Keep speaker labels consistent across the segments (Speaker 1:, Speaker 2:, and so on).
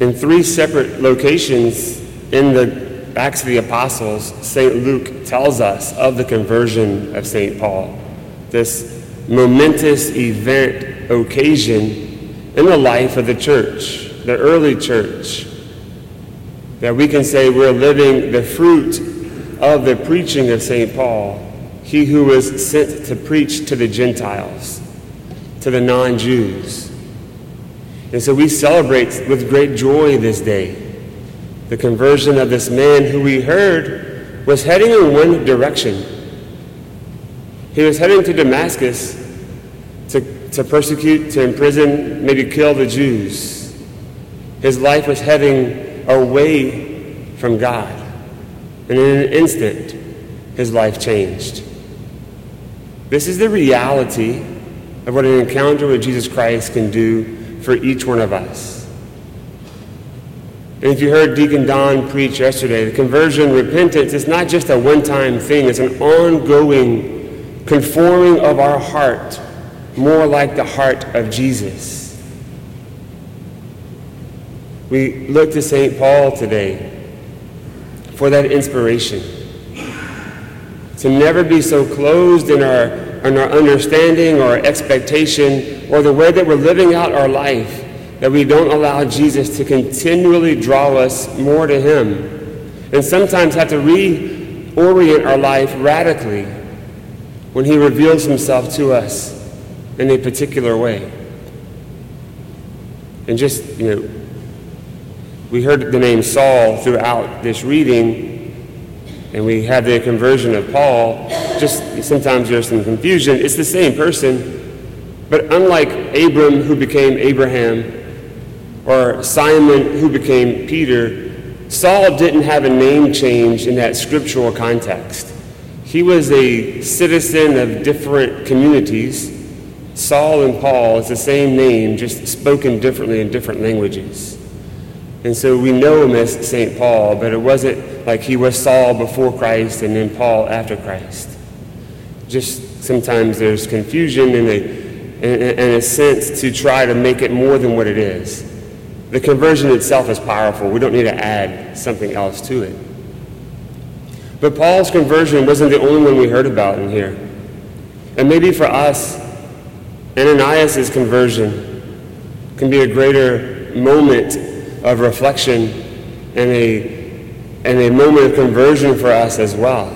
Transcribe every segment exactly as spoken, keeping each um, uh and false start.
Speaker 1: In three separate locations in the Acts of the Apostles, Saint Luke tells us of the conversion of Saint Paul, this momentous event, occasion in the life of the church, the early church, that we can say we're living the fruit of the preaching of Saint Paul, he who was sent to preach to the Gentiles, to the non-Jews. And so we celebrate with great joy this day the conversion of this man who we heard was heading in one direction. He was heading to Damascus to, to persecute, to imprison, maybe kill the Jews. His life was heading away from God. And in an instant, his life changed. This is the reality of what an encounter with Jesus Christ can do for each one of us. And if you heard Deacon Don preach yesterday, the conversion, repentance, is not just a one-time thing. It's an ongoing conforming of our heart more like the heart of Jesus. We look to Saint Paul today for that inspiration. To never be so closed in our, in our understanding or expectation or the way that we're living out our life that we don't allow Jesus to continually draw us more to him, and sometimes have to reorient our life radically when he reveals himself to us in a particular way. And just, you know, we heard the name Saul throughout this reading, and we have the conversion of Paul. Just sometimes there's some confusion. It's the same person, but unlike Abram, who became Abraham, or Simon, who became Peter, Saul didn't have a name change in that scriptural context. He was a citizen of different communities. Saul and Paul is the same name, just spoken differently in different languages. And so we know him as Saint Paul, but it wasn't like he was Saul before Christ and then Paul after Christ. Just sometimes there's confusion in a, in, in a sense to try to make it more than what it is. The conversion itself is powerful. We don't need to add something else to it. But Paul's conversion wasn't the only one we heard about in here. And maybe for us, Ananias' conversion can be a greater moment of reflection and a, and a moment of conversion for us as well.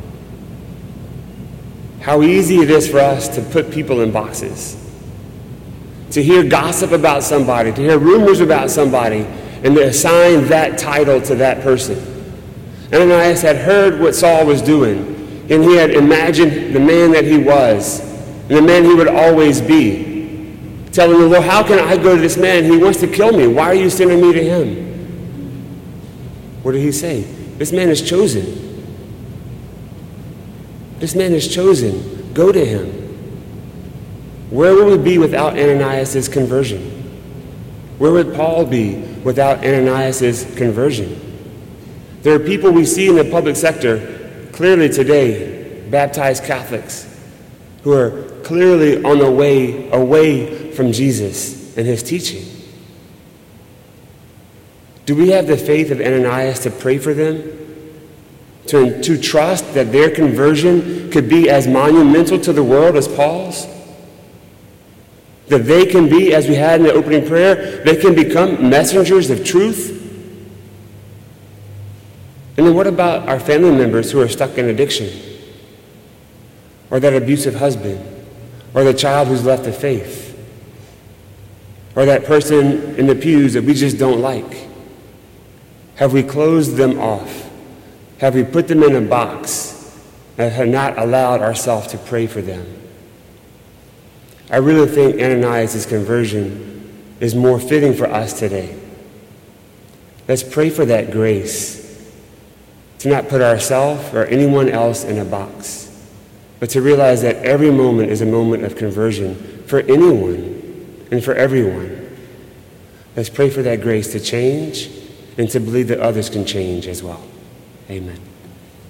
Speaker 1: How easy it is for us to put people in boxes, to hear gossip about somebody, to hear rumors about somebody, and to assign that title to that person. Ananias had heard what Saul was doing, and he had imagined the man that he was, and the man he would always be, telling him, well, how can I go to this man? He wants to kill me. Why are you sending me to him? What did he say? This man is chosen. This man is chosen. Go to him. Where would we be without Ananias' conversion? Where would Paul be without Ananias' conversion? There are people we see in the public sector clearly today, baptized Catholics, who are clearly on the way away from Jesus and his teaching. Do we have the faith of Ananias to pray for them? To, to trust that their conversion could be as monumental to the world as Paul's? That they can be, as we had in the opening prayer, they can become messengers of truth? And then what about our family members who are stuck in addiction? Or that abusive husband? Or the child who's left the faith? Or that person in the pews that we just don't like? Have we closed them off? Have we put them in a box and have not allowed ourselves to pray for them? I really think Ananias' conversion is more fitting for us today. Let's pray for that grace to not put ourselves or anyone else in a box, but to realize that every moment is a moment of conversion for anyone and for everyone. Let's pray for that grace to change and to believe that others can change as well. Amen.